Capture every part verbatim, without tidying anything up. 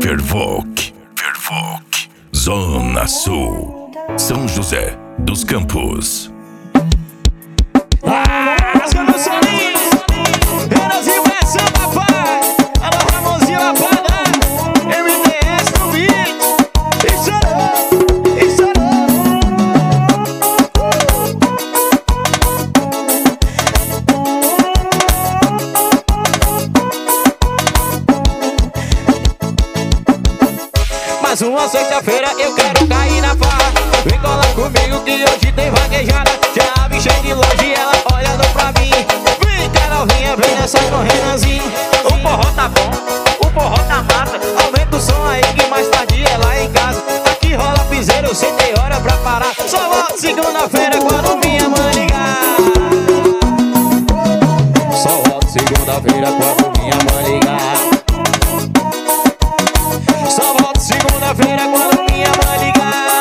Fervoc, Fervoc, Zona Sul, São José dos Campos. Rasga no solinho, Brasil é seu papai. Alô, Ramonzinho Lapada, M D S no beat. Estourou, estourou. Mais uma sexta-feira eu quero cair na farra. Vem colar comigo que hoje tem vaquejada. Já a bicha de longe, ela olhando pra mim. Vem, Carolzinha, vem nessa correndo assim. O forró tá bom, o forró tá massa. Aumenta o som aí que mais tarde é lá em casa. Aqui rola piseiro, sem ter hora pra parar. Só volto segunda-feira quando minha mãe ligar. Só volto segunda-feira quando minha mãe ligar. Só volto segunda-feira quando minha mãe ligar.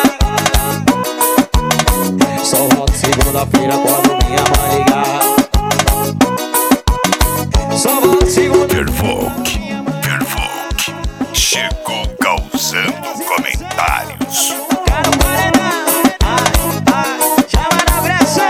Só volto segunda-feira quando minha mãe ligar. Só volto segunda. Fervoc, Fervoc, chegou causando comentários. Quero paredão, ai, ai, chama na pressão.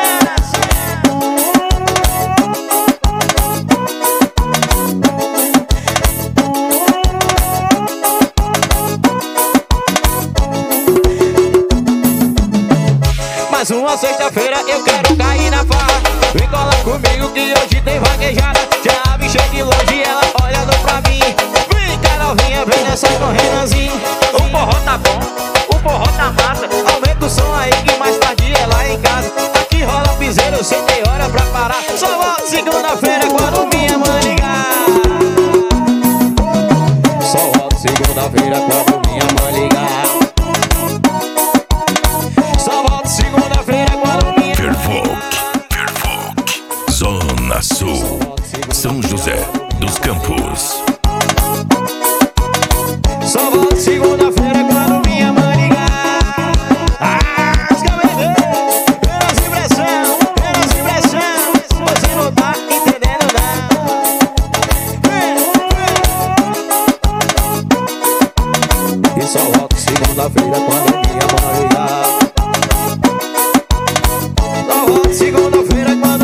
Mais uma sexta-feira eu quero cair na farra. Vem colar comigo que hoje tem vaquejada. Já a bicha de longe, ela olhando pra mim. Vem, Carolzinha, vem nessa correndo assim. O forró tá bom, o forró tá massa. Aumenta o som aí que mais tarde é lá em casa. Aqui rola piseiro, sem ter hora pra parar. Só volto segunda-feira quando minha mãe ligar. Só volto segunda-feira quando minha mãe ligar. Só volto segunda-feira quando minha Fervoc, Fervoc, Zona Sul, São José dos Campos. Só volto segunda-feira quando minha mãe ligar. Rasga, bebê, menos impressão, menos impressão. Você não tá entendendo não. E só volto segunda-feira quando minha mãe ligar. Só volto segunda-feira quando